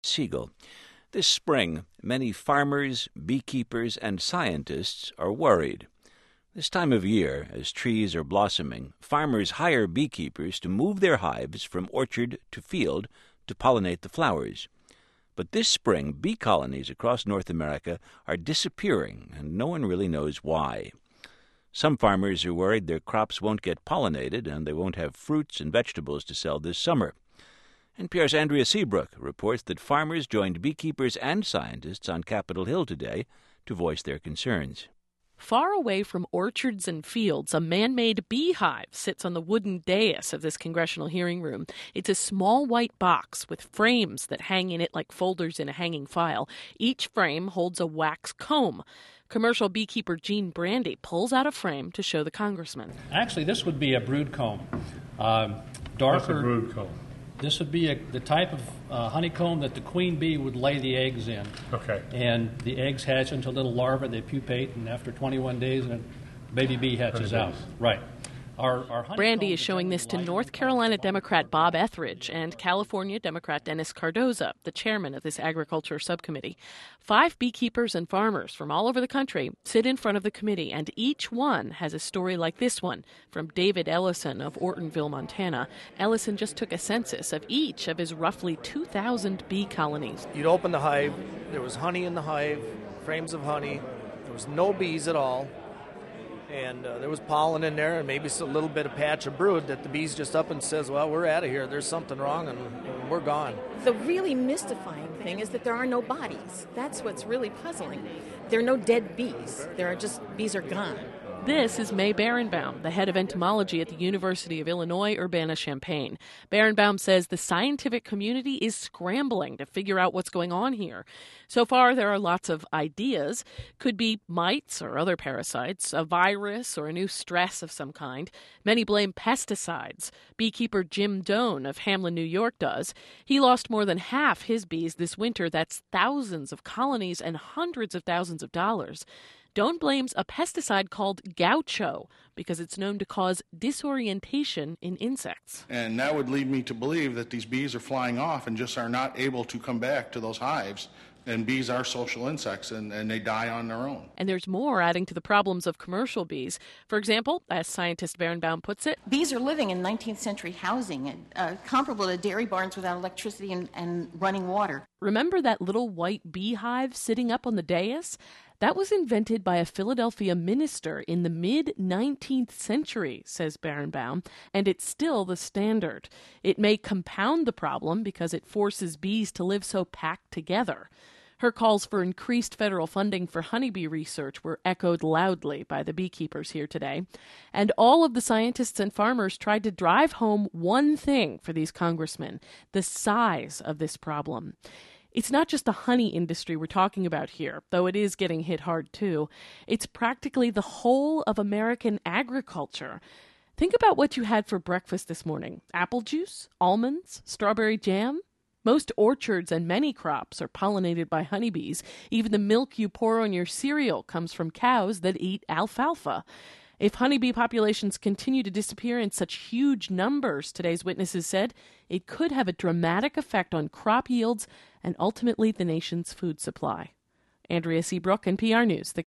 Siegel. This spring, many farmers, beekeepers, and scientists are worried. This time of year, as trees are blossoming, farmers hire beekeepers to move their hives from orchard to field to pollinate the flowers. But this spring, bee colonies across North America are disappearing, and no one really knows why. Some farmers are worried their crops won't get pollinated and they won't have fruits and vegetables to sell this summer. NPR's Andrea Seabrook reports that farmers joined beekeepers and scientists on Capitol Hill today to voice their concerns. Far away from orchards and fields, a man-made beehive sits on the wooden dais of this congressional hearing room. It's a small white box with frames that hang in it like folders in a hanging file. Each frame holds a wax comb. Commercial beekeeper Gene Brandy pulls out a frame to show the congressman. Actually, this would be a brood comb. Darker. What's a brood comb? This would be the type of honeycomb that the queen bee would lay the eggs in. Okay. And the eggs hatch into little larvae. They pupate, and after 21 days, a baby bee hatches out. Right. Brandy is showing this to North Carolina Democrat Bob Etheridge and California Democrat Dennis Cardoza, the chairman of this agriculture subcommittee. 5 beekeepers and farmers from all over the country sit in front of the committee, and each one has a story like this one from David Ellison of Ortonville, Montana. Ellison just took a census of each of his roughly 2,000 bee colonies. You'd open the hive, there was honey in the hive, frames of honey, there was no bees at all. And there was pollen in there and maybe a little bit of patch of brood that the bees just up and says, well, we're out of here. There's something wrong and we're gone. The really mystifying thing is that there are no bodies. That's what's really puzzling. There are no dead bees. Bees are gone. This is May Berenbaum, the head of entomology at the University of Illinois Urbana-Champaign. Berenbaum says the scientific community is scrambling to figure out what's going on here. So far, there are lots of ideas. Could be mites or other parasites, a virus or a new stress of some kind. Many blame pesticides. Beekeeper Jim Doan of Hamlin, New York does. He lost more than half his bees this winter. That's thousands of colonies and hundreds of thousands of dollars. Doan blames a pesticide called gaucho because it's known to cause disorientation in insects. And that would lead me to believe that these bees are flying off and just are not able to come back to those hives. And bees are social insects, and they die on their own. And there's more adding to the problems of commercial bees. For example, as scientist Berenbaum puts it, bees are living in 19th century housing, comparable to dairy barns without electricity and running water. Remember that little white beehive sitting up on the dais? That was invented by a Philadelphia minister in the mid-19th century, says Berenbaum, and it's still the standard. It may compound the problem because it forces bees to live so packed together. Her calls for increased federal funding for honeybee research were echoed loudly by the beekeepers here today. And all of the scientists and farmers tried to drive home one thing for these congressmen: the size of this problem. It's not just the honey industry we're talking about here, though it is getting hit hard too. It's practically the whole of American agriculture. Think about what you had for breakfast this morning. Apple juice, almonds, strawberry jam. Most orchards and many crops are pollinated by honeybees. Even the milk you pour on your cereal comes from cows that eat alfalfa. If honeybee populations continue to disappear in such huge numbers, today's witnesses said, it could have a dramatic effect on crop yields and ultimately the nation's food supply. Andrea Seabrook, NPR News.